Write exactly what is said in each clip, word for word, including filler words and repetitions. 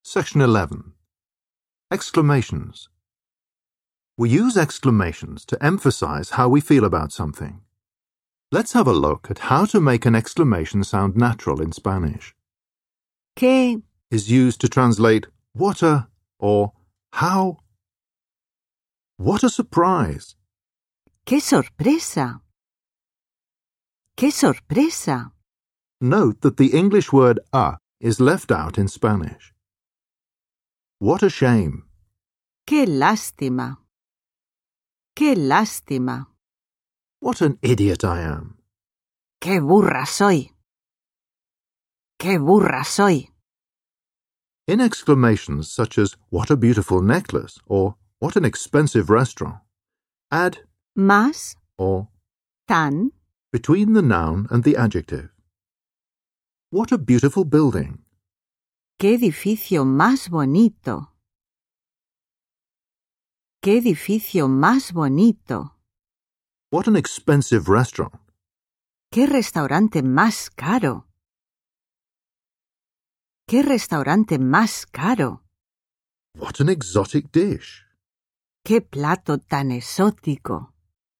Section eleven. Exclamations. We use exclamations to emphasize how we feel about something. Let's have a look at how to make an exclamation sound natural in Spanish. ¿Qué? Is used to translate what a or how. What a surprise! ¡Qué sorpresa! ¡Qué sorpresa! Note that the English word a is left out in Spanish. What a shame! ¡Qué lástima! ¡Qué lástima! What an idiot I am! ¡Qué burra soy! ¡Qué burra soy! In exclamations such as what a beautiful necklace or what an expensive restaurant, add Más, or tan, between the noun and the adjective. What a beautiful building! ¡qué edificio más bonito! ¡Qué edificio más bonito! What an expensive restaurant! ¡Qué restaurante más caro! ¡Qué restaurante más caro! What an exotic dish! ¡Qué plato tan exótico!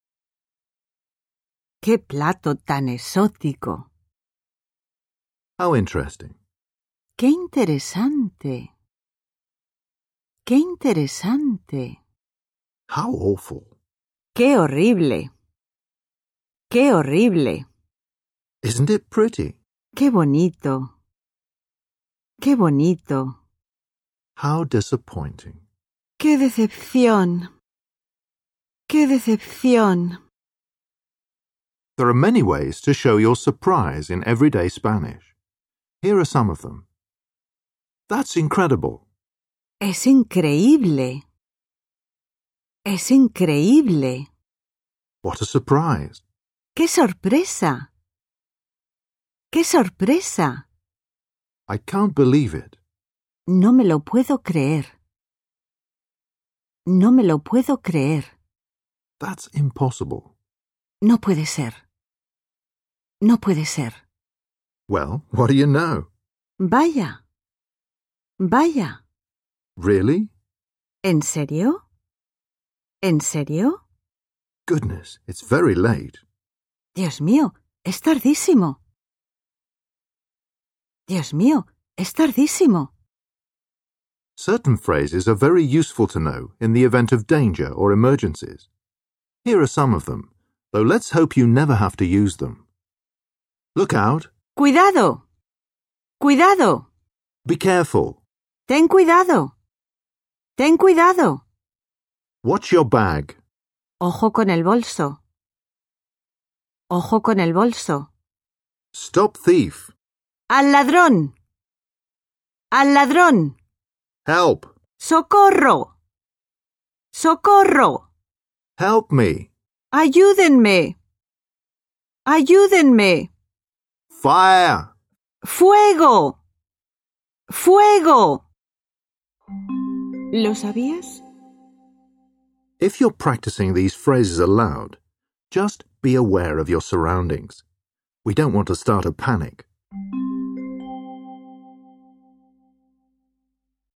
¡Qué plato tan exótico! How interesting! ¡Qué interesante! ¡Qué interesante! How awful! ¡Qué horrible! ¡Qué horrible! Isn't it pretty? ¡Qué bonito! ¡Qué bonito! How disappointing! ¡Qué decepción! ¡Qué decepción! There are many ways to show your surprise in everyday Spanish. Here are some of them. That's incredible. Es increíble. Es increíble. What a surprise. ¡Qué sorpresa! ¡Qué sorpresa! I can't believe it. No me lo puedo creer. No me lo puedo creer. That's impossible. No puede ser. No puede ser. Well, what do you know? Vaya. Vaya. Really? ¿En serio? ¿En serio? Goodness, it's very late. Dios mío, es tardísimo. Dios mío, es tardísimo. Certain phrases are very useful to know in the event of danger or emergencies. Here are some of them, though let's hope you never have to use them. Look out! ¡Cuidado! ¡Cuidado! Be careful! ¡Ten cuidado! ¡Ten cuidado! Watch your bag! Ojo con el bolso. Ojo con el bolso. Stop thief! ¡Al ladrón! ¡Al ladrón! Help! ¡Socorro! ¡Socorro! Help me! ¡Ayúdenme! ¡Ayúdenme! Fire! ¡Fuego! ¡Fuego! ¿Lo sabías? If you're practicing these phrases aloud, just be aware of your surroundings. We don't want to start a panic.